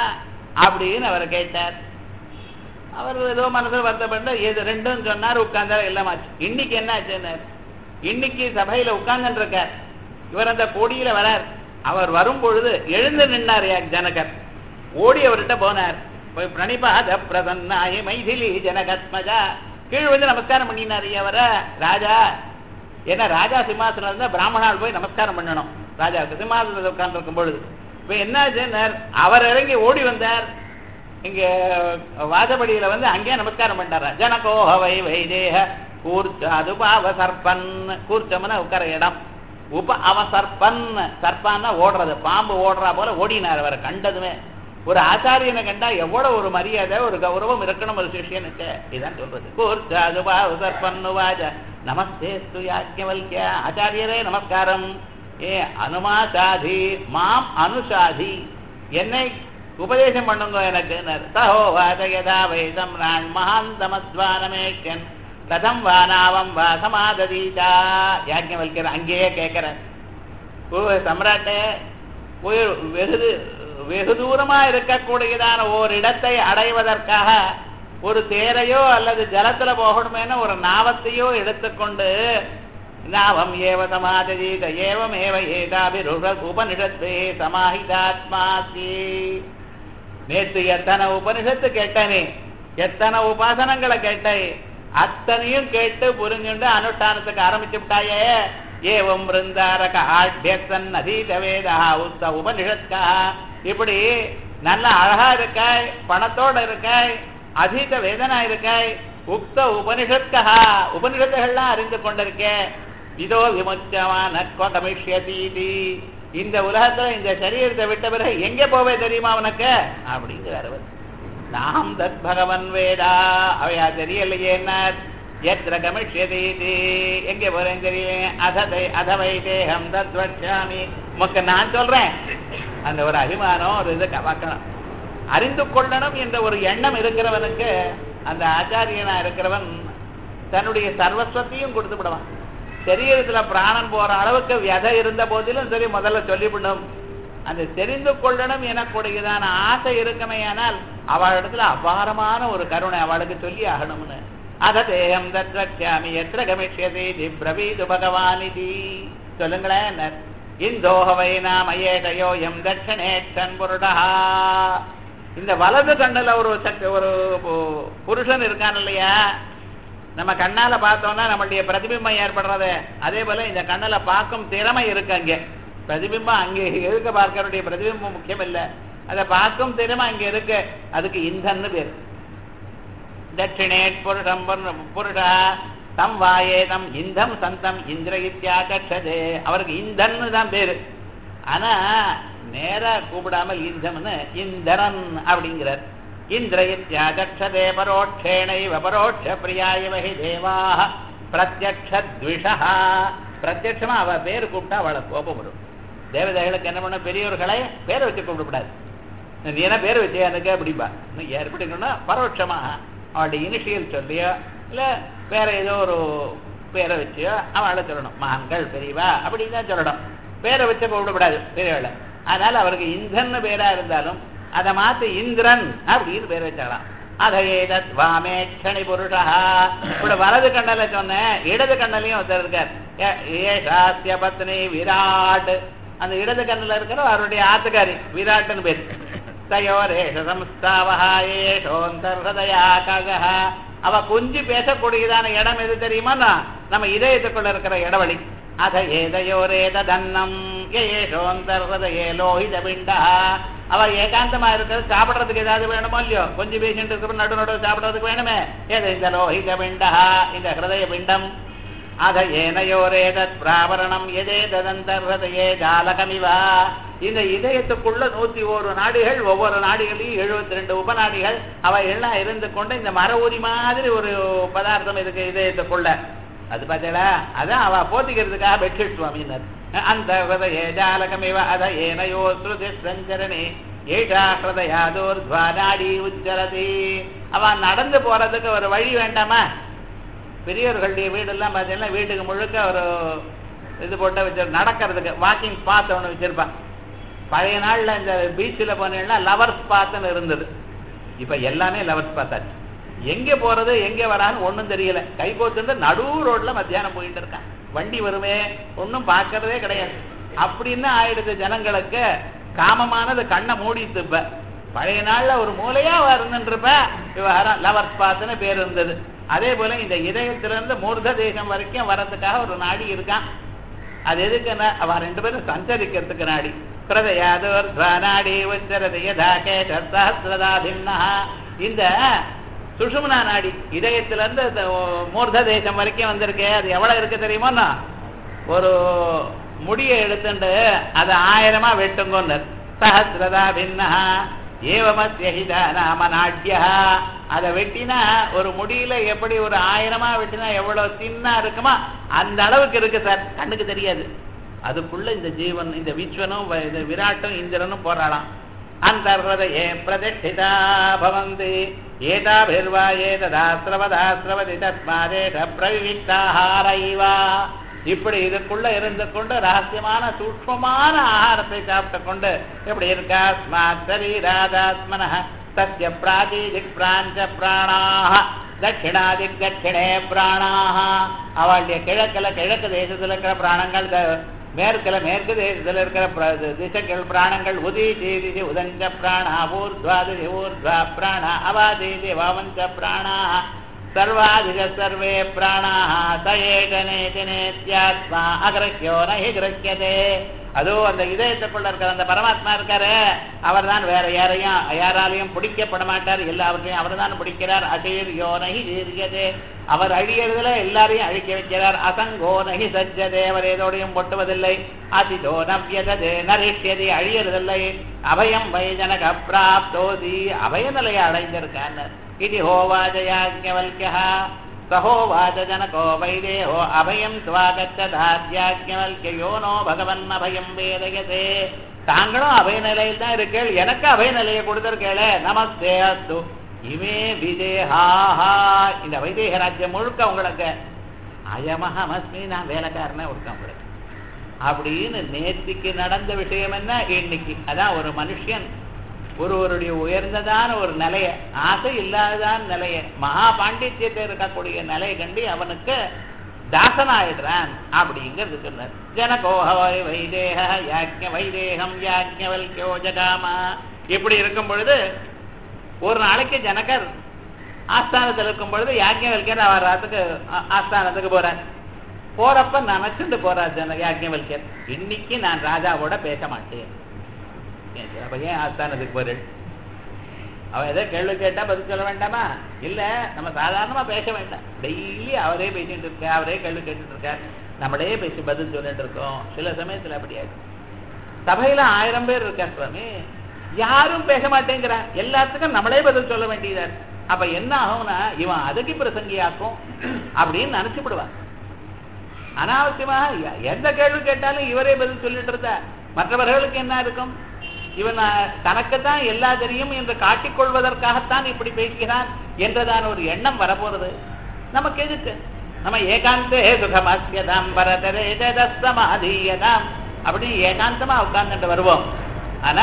அப்படின்னு அவர் கேட்டார். அவர் ஏதோ மனதில் வருத்தப்பட்டு எது ரெண்டும் சொன்னார், உட்கார்ந்தார், எல்லாமாச்சு. இன்னைக்கு என்ன ஆச்சுன்னார், இன்னைக்கு சபையில உட்கார்ந்துட்டு இருக்கார். இவர் அந்த கோடியில வரார். அவர் வரும் பொழுது எழுந்து நின்னார் ஜனகர். ஓடி அவர்கிட்ட போனார். போய் பிரணிபாத பிரசன்னாய மைதிலி ஜனகத்மஜா கீழ் வந்து நமஸ்காரம் பண்ணினார். அவர ராஜா, ஏன்னா ராஜா சிம்மாசனம் இருந்தா பிராமணால் போய் நமஸ்காரம் பண்ணணும். ராஜாவுக்கு சிம்மாசனத்தில் உட்கார்ந்து இருக்கும் பொழுது இப்ப என்ன அவர் இறங்கி ஓடி வந்தார். இங்க வாசப்படியில வந்து அங்கே நமஸ்காரம் பண்ணாரா. ஜனகோஹவை வைதேக கூர்ச்ச அதுப அவசர்பன், கூர்ச்சம்னா உட்கார இடம், உப அவசர்பன், சர்பான்னா ஓடுறது, பாம்பு ஓடுறா போல ஓடினார். அவரை கண்டதுமே ஒரு ஆச்சாரியனை கண்டா எவ்வளவு ஒரு மரியாதை ஒரு கௌரவம் இருக்கணும் ஒரு சிஷியனுக்கு. இதான் சொல்றது. கூர்ச்ச அதுப அவசர்பன் வாஜ நமஸ்தேஸ்து யாஜ்ஞவல்க்ய, ஆச்சாரியரே நமஸ்காரம். ஏ அனுமாசாதி மாம் அனுசாதி, என்னை உபதேசம் பண்ணுங்க எனக்கு. சஹோ வாதயதா வைதம் ராண் மகாந்தமத்வானமேக்கன் கதம் வானாவம் வா சமாததீதா. யாஜ்ஞவல்க்யர் அங்கேயே கேட்கிறேன், சம்ராட்டே வெகு வெகு தூரமா இருக்கக்கூடியதான ஒரு இடத்தை அடைவதற்காக ஒரு தேரையோ அல்லது ஜலத்துல போகணுமேன ஒரு நாவத்தையோ எடுத்துக்கொண்டு நாவம் ஏவ சமாததீத ஏவம் ஏவ ஏகாபிருஷ உபனிஷத்தே சமாஹிதாத்மாசி. நேற்று எத்தனை உபனிஷத்து கேட்டனே, எத்தனை உபாசனங்களை கேட்டே, அத்தனையும் கேட்டு புரிஞ்சுண்டு அனுஷ்டானத்துக்கு ஆரம்பிச்சு விட்டாயே. ஏவம் பிருந்தாரக ஆட்யசன் அதீத வேதா உத்த உபனிஷத்கா. இப்படி நல்ல அழகா இருக்காய், பணத்தோட இருக்காய், அதீத வேதனா இருக்காய், உக்த உபனிஷத்கா, உபனிஷத்துகள்லாம் அறிந்து கொண்டிருக்கே. இதோ விமுச்சமான கொடமிஷ்யதீதி, இந்த உலகத்துல இந்த சரீரத்தை விட்ட பிறகு எங்கே போவே தெரியுமா உனக்கு அப்படிங்கிறார். நாம் தத் பகவன் வேதா, அவையா தெரியலையே என்ன. எத்திர கமிஷ்யதீதி, எங்கே போறேன் தெரியல. அததை அதவை தேகம் தத் வட்சாமி, உமக்கு நான் சொல்றேன். அந்த ஒரு அபிமானம் ஒரு இதை பார்க்கணும், அறிந்து கொள்ளணும் என்ற ஒரு எண்ணம் இருக்கிறவனுக்கு அந்த ஆச்சாரியனா இருக்கிறவன் தன்னுடைய சர்வஸ்வத்தையும் கொடுத்து விடுவான். சரீரத்துல பிராணன் போற அளவுக்கு விதை இருந்த போதிலும் சரி முதல்ல சொல்லிவிடும். அந்த தெரிந்து கொள்ளணும் எனக்கூடியதான ஆசை இருக்குமையானால் அவளிடத்துல அபாரமான ஒரு கருணை அவளுக்கு சொல்லி ஆகணும்னு. அத தேகம் தத்வக்ஷாமி எத்திர கமிஷ்யதி பிரவீது பகவானிதி. சொல்லுங்களேன். இந்தோஹவை நாமயேஷயோ எம் தட்சிணேட்சன் புருடா. இந்த வலது கண்ணுல ஒரு சக்தி ஒரு புருஷன் இருக்கான் இல்லையா, நம்ம கண்ணால பார்த்தோம்னா நம்மளுடைய பிரதிபிம்பம் ஏற்படுறது. அதே போல இந்த கண்ணுல பார்க்கும் திறமை இருக்கு. அங்கே பிரதிபிம்பம் அங்கே இருக்க பார்க்கறதுடைய பிரதிபிம்பம் முக்கியம் இல்லை, அதை பார்க்கும் திறமை அங்கே இருக்கு. அதுக்கு இந்தன்னு பேர். தட்சிணேட் புருஷம் புருஷா தம் வாயே தம் இந்தம் சந்தம் இந்திர இத்தியாகட்சதே. அவருக்கு இந்தன்னு தான் பேரு. ஆனா நேரா கூப்பிடாமல் இந்தம்னு இந்திரன் அப்படிங்கிறார். இந்திர இத்தியாகட்சதே பரோட்சேணைவ பரோட்ச பிரியாயவஹி தேவாஹ பிரத்யக்ஷத்விஷா. பிரத்யட்சமா அவ பேரு கூப்பிட்டா அவளை கோபப்படும். தேவதைகளுக்கு என்ன பண்ண, பெரியவர்களை பேரை வச்சு கூப்பிடக்கூடாது. நீ என்ன பேர் வச்சே எனக்கு அப்படிப்பா. ஏற்படுங்கன்னா பரோட்சமா அவளுடைய இனிஷியல் சொல்லியோ இல்ல வேற ஏதோ ஒரு பேரை வச்சியோ அவளை சொல்லணும். மகான்கள் பெரியவா அப்படின்னு தான் சொல்லணும். பேரை வச்ச கூப்பிடக்கூடாது பெரியவளை. அதனால அவருக்கு இந்தன்னு பேரா இருந்தாலும் அதை மாத்தி இந்திரன் அப்படின்னு பேர் வச்சாலாம். அதேதத் வாமேக்ஷணி புருஷா. இப்ப வலது கண்ணல சொன்னேன், இடது கண்ணலையும் ஒருத்தர் இருக்கார். ஏஷாஸ்ய பத்னி விராட். அந்த இடது கண்ணுல இருக்கிற அவருடைய ஆத்துக்காரி விராட்னு பேர். தயோரேஷ சம்ஸ்தாவஹா ஏஷோந்தர்ஹதயா ககஹ. அவ கொஞ்சம் பேசக்கூடியதான இடம் எது தெரியுமா, நம்ம இதயத்துக்குள்ள இருக்கிற இடவழி. அத ஏதையோரேத தன்னம் ஏஷோந்தர்ஹதயே லோஹித பிண்டா. அவ ஏகாந்தமா இருக்கிறது, சாப்பிடறதுக்கு ஏதாவது வேணுமோ இல்லையோ, கொஞ்சம் பேசிட்டு இருக்கிற நடு நடு சாப்பிடறதுக்கு வேணுமே. ஏது இந்த லோஹித பிண்டா, இந்த ஹிருதய பிண்டம். அத ஏனையோரேதத் பிராவரணம் எதே ததந்தர்ஹதயே ஜாலகமிவா. இந்த இதயத்துக்குள்ள நூத்தி ஒரு நாடிகள், ஒவ்வொரு நாடிகளையும் எழுபத்தி ரெண்டு உபநாடிகள் அவை எல்லாம் இருந்து கொண்டு இந்த மர ஊதி மாதிரி ஒரு பதார்த்தம் இருக்கு இதயத்துக்குள்ள. அது பார்த்தா அதான் அவ போத்திக்கிறதுக்காக பெட்ஷீட் சுவாமினர். அந்த ஹிருதயே ஜாலகமிவ அத ஏனையோ ஸ்ருதி சஞ்சரணி ஏஷா ஹிருதயாதோர்த்வா நாடி உச்சரதி. அவ நடந்து போறதுக்கு ஒரு வழி வேண்டாமா? பெரியவர்களுடைய வீடெல்லாம் பார்த்தீங்கன்னா வீட்டுக்கு முழுக்க ஒரு இது போட்டு வச்சு நடக்கிறதுக்கு வாக்கிங் பாத் ஒன்று வச்சிருப்பான். பழைய நாள்ல இந்த பீச்சில் போனீங்கன்னா லவர்ஸ் பாத்துன்னு இருந்தது. இப்ப எல்லாமே லவர்ஸ் பார்த்தாச்சு. எங்க போறது எங்க வரான்னு ஒண்ணும் தெரியல. கை கோத்துட்டு நடு ரோட்ல மத்தியானம் போயிட்டு இருக்கான். வண்டி வருமே ஒன்னும் பார்க்கறதே கிடையாது. அப்படின்னு ஆயிடுது ஜனங்களுக்கு. காமமானது கண்ணை மூடிட்டு. இப்ப பழைய நாள்ல ஒரு மூலையா இருந்துருப்ப விவகாரம் லவர்ஸ் பாத்துன்னு பேர் இருந்தது. அதே போல இந்த இதயத்திலிருந்து மூர்த தேசம் வரைக்கும் வர்றதுக்காக ஒரு நாடி இருக்கான். அது எதுக்குன்னா அவ ரெண்டு பேரும் சஞ்சரிக்கிறதுக்கு நாடி. நாடி இந்த சுஷும்னா நாடி இதயத்திலிருந்து மூர்த தேசம் வரைக்கும் வந்திருக்கு. அது எவ்வளவு இருக்கு தெரியுமோன்னா ஒரு முடியை எடுத்துட்டு அதை ஆயிரமா வெட்டுங்கன்னு. சஹஸ்ரதா பின்னா ஏவமத்யஹிதா நாம நாட்யா. அதை வெட்டினா ஒரு முடியில எப்படி ஒரு ஆயிரமா வெட்டினா எவ்வளவு தின்னா இருக்குமா அந்த அளவுக்கு இருக்கு சார். கண்ணுக்கு தெரியாது. அதுக்குள்ள இந்த ஜீவன் இந்த விஸ்வனும் விராட்டும் இந்திரனும் போராடலாம். அந்தர்ஹதயே பிரதிஷ்டிதா பவந்தி ஏதாபிர்வா ஏததாஸ்ரவதாஸ்ரவதி தஸ்மாதேஷ பிரவிவிக்தாஹாரைவா. இப்படி இதுக்குள்ள இருந்து கொண்டு ரகசியமான சூக்ஷ்மமான ஆகாரத்தை சாப்பிட்டு கொண்டு எப்படி இருக்கா ஸ்மாத் சரீராதாத்மனஹ தஸ்ய பிராதிதிக் பிராஞ்ச பிராணாஹ தட்சிணாதிக் தட்சிணே பிராணாஹ. அவளுடைய கிழக்கில் கிழக்கு தேசத்தில் இருக்கிற பிராணங்கள், மேற்குல மேற்கு தேசத்தில் இருக்கிற திசைகள் பிராணங்கள். உதீதி உதஞ்ச பிராணா ஊர்த்வாதி ஊர்த்வா பிராணா அவாதீதி வாவஞ்ச பிராணாஹ சர்வாதிக சர்வே பிராணாஹ தயேகனேதினேத்யாத்மா அகிரஹ்யோ நஹி கிரஹ்யதே. அதோ அந்த இதயத்துக்குள்ள இருக்கிற அந்த பரமாத்மா இருக்காரு, அவர் தான் வேற யாரையும் யாராலையும் பிடிக்கப்பட மாட்டார். எல்லாவற்றையும் அவர் தான் பிடிக்கிறார். அசீர்யோ நஹி தீர்யதே. அவர் அழியறதுல எல்லாரையும் அழிக்க வைக்கிறார். அசங்கோ நஹி சஜ்ஜதே. அவர் ஏதோடையும் பொட்டுவதில்லை. அதிதோ நவ்யதே நரிஷ்யதி. அழியறதில்லை. அபயம் வைஜனக பிராப்தோதி. அபயநிலையை அடைந்திருக்கார். இது ஹோவாஜ யாஜ்ஞவல்க்யः சஹோவாஜ ஜனகோ வைதேஹோ அபயம் ஸ்வாகச்சதாத்யாஜ்ஞவல்க்ய யோனோ பகவன் அபயம் வேதயதே. தாங்களும் அபய நிலையில் தான் இருக்கேள், எனக்கு அபய நிலையை கொடுத்திருக்கேளே. நமஸ்தே அஸ்து இமே விதேஹாஹா. இந்த வைதேக ராஜ்யம் முழுக்க உங்களுக்கு அயமஹமஸ்மி, நான் வேலைக்காரனே இருக்கேன் உங்களுக்கு அப்படின்னு. நேத்திக்கு நடந்த விஷயம் என்ன இன்னைக்கு. அதான் ஒரு மனுஷன் ஒருவருடைய உயர்ந்ததான ஒரு நிலைய, ஆசை இல்லாததான நிலைய, மகா பாண்டித்யத்தை இருக்கக்கூடிய நிலையை கண்டி அவனுக்கு தாசனாயிடுறான் அப்படிங்கிறது சொன்னார். ஜனகோஹவை வைதேக யாஜ்ஞ வைதேகம் யாஜ்ஞவல்க்யோ ஜகாமா. இப்படி இருக்கும் பொழுது ஒரு நாளைக்கு ஜனகர் ஆஸ்தானத்தில் இருக்கும் பொழுது யாஜ்ஞவல்யர் அவர் ராத்துக்கு ஆஸ்தானத்துக்கு போறார். போறப்ப நினைச்சுட்டு போறார் ஜன யாஜ்ஞவல்யர், இன்னைக்கு நான் ராஜாவோட பேச மாட்டேன். அப்ப ஏன் ஆஸ்தானத்துக்கு போறேன்? அவன் ஏதோ கேள்வி கேட்டா பதில் சொல்ல வேண்டாமா? இல்ல, நம்ம சாதாரணமா பேச வேண்டாம். டெய்லி அவரே பேசிட்டு இருக்க, அவரே கேள்வி கேட்டுட்டு இருக்கார், நம்மளே பேசி பதில் சொல்லிட்டு இருக்கோம். சில சமயத்துல அப்படியாது. சபையில ஆயிரம் பேர் இருக்கா சுவாமி, யாரும் பேச மாட்டேங்கிறான், எல்லாத்துக்கும் நம்மளே பதில் சொல்ல வேண்டியதா. அப்ப என்ன ஆகும்னா இவன் அதுக்கு பிரசங்கியாக்கும் அப்படின்னு நினைச்சுப்படுவான். அனாவசியமா எந்த கேள்வி கேட்டாலும் இவரே பதில் சொல்லிட்டு இருந்தா மற்றவர்களுக்கு என்ன இருக்கும்? இவன் தனக்குத்தான் எல்லா தெரியும் என்று காட்டிக்கொள்வதற்காகத்தான் இப்படி பேசுகிறான் என்றதான ஒரு எண்ணம் வரப்போறது. நமக்கு எதுக்கு? நம்ம ஏகாந்தே சுகமாசியதாம் பரதரேதமாதீயதாம் அப்படின்னு ஏகாந்தமா உட்கார்ந்துட்டு வருவோம். ஆனா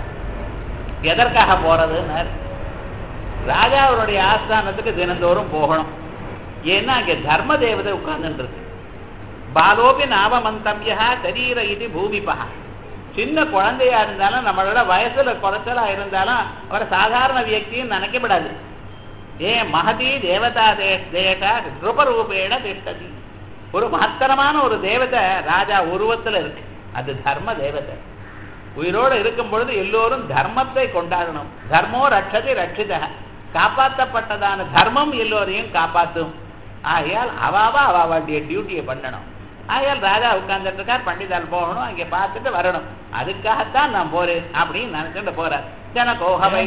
எதற்காக போறதுன்னு, ராஜா அவருடைய ஆஸ்தானத்துக்கு தினந்தோறும் போகணும். ஏன்னா அங்கே தர்ம தேவதை உட்கார்ந்துட்டு இருக்கு. பாலோபி நாமமந்தவ்யா சரீர இது பூமிபா. சின்ன குழந்தையா இருந்தாலும் நம்மளோட வயசுல குறைச்சலா இருந்தாலும் அவரை சாதாரண வியக்தியும் நினைக்கப்படாது. ஏன் மகதி தேவதா தேசா கிருபரூபேண திஷ்டதி. ஒரு மகத்தரமான ஒரு தேவதை ராஜா உருவத்துல இருக்கு. அது தர்ம தேவதை. உயிரோடு இருக்கும் பொழுது எல்லோரும் தர்மத்தை கொண்டாடணும். தர்மோ ரட்சதி ரட்சித. காப்பாற்றப்பட்டதான தர்மம் எல்லோரையும் காப்பாற்றும். ஆகையால் அவாவா அவாவாண்டிய டியூட்டியை பண்ணணும். ஆகையால் ராஜா உட்கார்ந்துட்டு இருக்கார், பண்டிதால் போகணும், அங்கே பார்த்துட்டு வரணும். அதுக்காகத்தான் நான் போறேன் அப்படின்னு நினைச்சுட்டு போறார். ஜனகோஹவை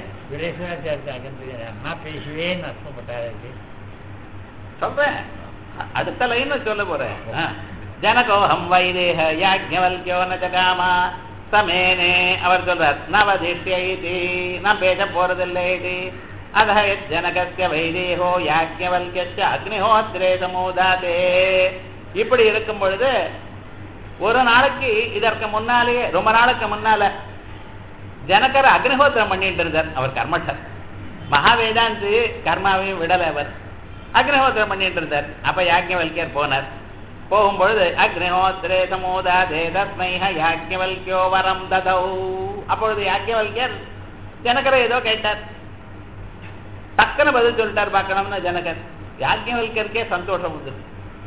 அம்மா பேசுவே நஷ்டப்பட்டாரு சொல்றேன், அடுத்த லைன் சொல்ல போறேன். ஜனகோஹம் வைதேக யாஜ்ஞவல்க்யோ ந ஜகாமா சமேனே. அவர் சொல்றார் நவதிஷ்ய இது, நான் பேச போறதில்லை இது. அத ஜனகஸ்ய வைதேகோ யாஜ்ஞவல்க்ய அக்னிஹோத்ரே சமோதாதே. இப்படி இருக்கும் பொழுது ஒரு நாளைக்கு இதற்கு முன்னாலேயே ரொம்ப நாளுக்கு முன்னால ஜனகர் அக்னிஹோத்திரம் பண்ணிட்டு இருந்தார். அவர் கர்மட்டர், மகாவேதாந்தி கர்மாவையும் விடலை. அவர் அக்னிஹோத்திரம் பண்ணிட்டு இருந்தார். அப்ப யாஜ்ஞவல்கியர் போனார். போகும்பொழுது அக்னிஹோத்திரே சமோதாதே தஸ்மைஹ யாஜ்ஞவல்கியோ வரம் ததௌ. அப்பொழுது யாஜ்ஞவல்கியர் ஜனகரை ஏதோ கேட்டார். டக்குன்னு பதில் சொல்லிட்டார் பார்க்கணும்னு ஜனகர். யாஜ்ஞவல்கியருக்கே சந்தோஷம் வந்துருக்கு.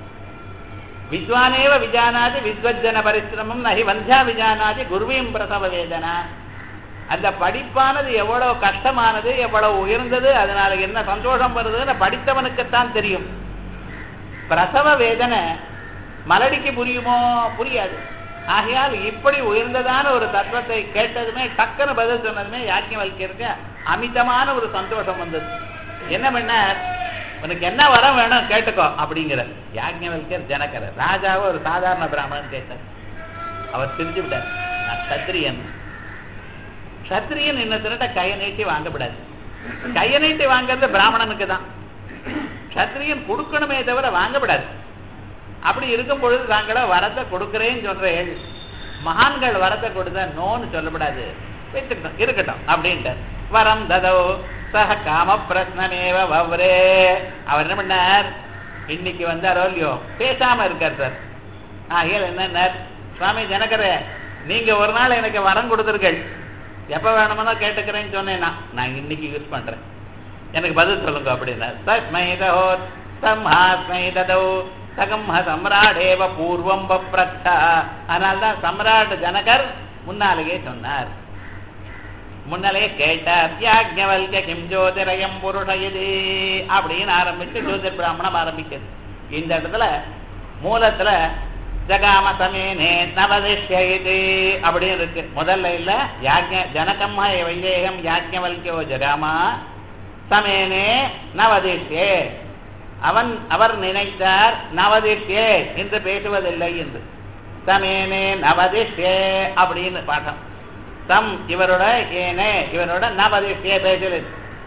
வித்வானேவ விஜானாதி வித்வஜன பரிசிரமம் நஹி வந்தியா விஜானாதி குருவீம் பிரசவ வேதனா. அந்த படிப்பானது எவ்வளவு கஷ்டமானது, எவ்வளவு உயர்ந்தது, அதனால என்ன சந்தோஷம் வருதுன்னு படித்தவனுக்குத்தான் தெரியும். பிரசவ வேதனை மலடிக்கு புரியுமோ? புரியாது. ஆகையால் இப்படி உயர்ந்ததான ஒரு தத்துவத்தை கேட்டதுமே டக்குன்னு பதில் சொன்னதுமே யாஜ்ஞவல்கியருக்கு அமிதமான ஒரு சந்தோஷம் வந்தது. என்ன பண்ண, உனக்கு என்ன வரம் வேணும் கேட்டுக்கோ அப்படிங்கிற. யாஜ்ஞவல்கியர் ஜனகர் ராஜாவை ஒரு சாதாரண பிராமணன் கேட்டார். அவர் தெரிஞ்சு விட்டார், நான் சத்திரியன். சத்திரியன் என்ன திருட்ட கையை நீட்டி வாங்கப்படாது. கையை நீட்டி வாங்கிறது பிராமணனுக்கு தான். சத்திரியன் கொடுக்கணுமே தவிர வாங்கப்படாது. அப்படி இருக்கும் பொழுது தாங்கள வரத்தை கொடுக்கிறேன்னு சொல்றேன். மகான்கள் வரத்தை கொடுத்தா நோன்னு சொல்லப்படாது, வச்சுக்கிட்டோம் இருக்கட்டும் அப்படின்ட்டு. வரம் ததோ சக காம பிரஸ்னமேவ வவ்ரே. அவர் என்ன பண்ணார், இன்னைக்கு வந்தாரோ இல்லையோ பேசாம இருக்கார் சார். ஆகிய என்ன சுவாமி ஜனகரே, நீங்க ஒரு நாள் எனக்கு வரம் கொடுத்துருக்கள், எப்ப வேணுமோ கேட்டுக்கிறேன்னு சொன்னேன்னா நான் இன்னைக்கு யூஸ் பண்றேன், எனக்கு பதில் சொல்லுங்க அப்படின்னா. தஸ்மைதோ தம்ஹாஸ்மைதோ சகம்ஹ சம்ராடேவ பூர்வம் பப்ரத்தா. அதனால்தான் சம்ராட் ஜனகர் முன்னாலேயே சொன்னார், முன்னாலேயே கேட்டார். யாஜ்ஞவல்க்ய கிம் ஜோதிரயம் புருஷயதி அப்படின்னு ஆரம்பிச்சு ஜோதிர் பிராமணம் ஆரம்பிக்கிறது. இந்த இடத்துல மூலத்துல ஜகாம சமேனே நவதிஷ்யதி அப்படின்னு இருக்கு. முதல்ல இல்ல யாஜ்ஞ ஜனகம்ஹ வைதேகம் யாஜ்ஞவல்க்யோ ஜகாமா சமேனே நவதிஷ்யே. அவன் அவர் நினைத்தார் நவதிஷ்யே என்று பேசுவதில்லை என்று. சமேனே நவதிஷ்யே அப்படின்னு பாடம். தம் இவரோட ஏனே இவரோட நவதிஷ்யே பேசுறது.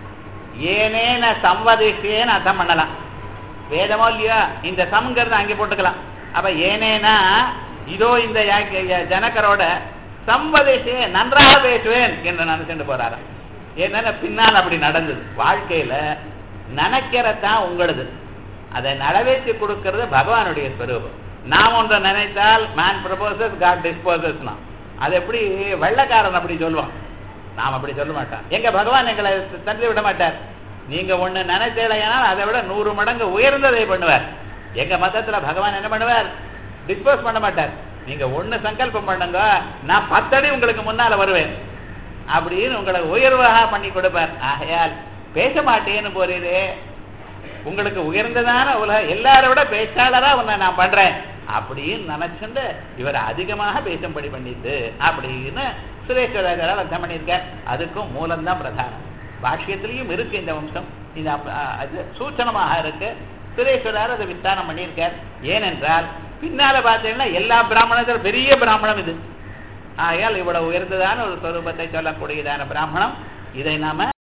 ஏனேன சம்வதிஷ்யேன்னு அர்த்தம் பண்ணலாம். வேதமோ இல்லையா, இந்த சம்ங்கிறது அங்கே போட்டுக்கலாம். அப்ப ஏனேனா இதோ இந்த ஜனகரோட சம்வதிஷ்யே நன்றாக பேசுவேன் என்று நினைச்சுட்டு போறாரு. ஏன்னா பின்னால் அப்படி நடந்தது. வாழ்க்கையில நினைக்கிறதான் உங்களது, அதை நடவேற்றி கொடுக்கிறது பகவானுடைய ஸ்வரூபம். நாம் ஒன்றை நினைத்தால் மேன் ப்ரொபோசஸ் காட் டிஸ்போசஸ்னா, அது எப்படி வெள்ளக்காரன் அப்படி சொல்லுவான், நாம் அப்படி சொல்ல மாட்டான். எங்க பகவான் எங்களை தள்ளி விட மாட்டார். நீங்க ஒண்ணு நினைச்சேனால் அதை விட நூறு மடங்கு உயர்ந்ததை பண்ணுவார். எங்க மதத்துல பகவான் என்ன பண்ணுவார், டிஸ்போஸ் பண்ண மாட்டார். நீங்க ஒண்ணு சங்கல்பம் பண்ணுங்க, நான் பத்தடி உங்களுக்கு முன்னால வருவேன் அப்படின்னு உங்களை உயர்வாக பண்ணி கொடுப்பார். ஆகையால் பேச மாட்டேன்னு போறீரே, உங்களுக்கு உயர்ந்ததான உலக எல்லாரை விட பேச்சாளரா உன்னை நான் பண்றேன் அப்படின்னு நினைச்சுட்டு இவர் அதிகமாக பேசும்படி பண்ணிட்டு அப்படின்னு சுரேஸ்வரர் அர்த்தம் பண்ணியிருக்கார். அதுக்கும் மூலம்தான் பிரதானம். பாஷ்யத்திலையும் இருக்கு இந்த வம்சம், இது அது சூச்சனமாக இருக்கு. சுரேஸ்வரர் அதை விஸ்தாரம் பண்ணியிருக்கார். ஏனென்றால் பின்னால பார்த்தீங்கன்னா எல்லா பிராமணத்தில் பெரிய பிராமணம் இது. ஆகையால் இவ்வளவு உயர்ந்ததான ஒரு ஸ்வரூபத்தை சொல்லக்கூடியதான பிராமணம். இதை நாம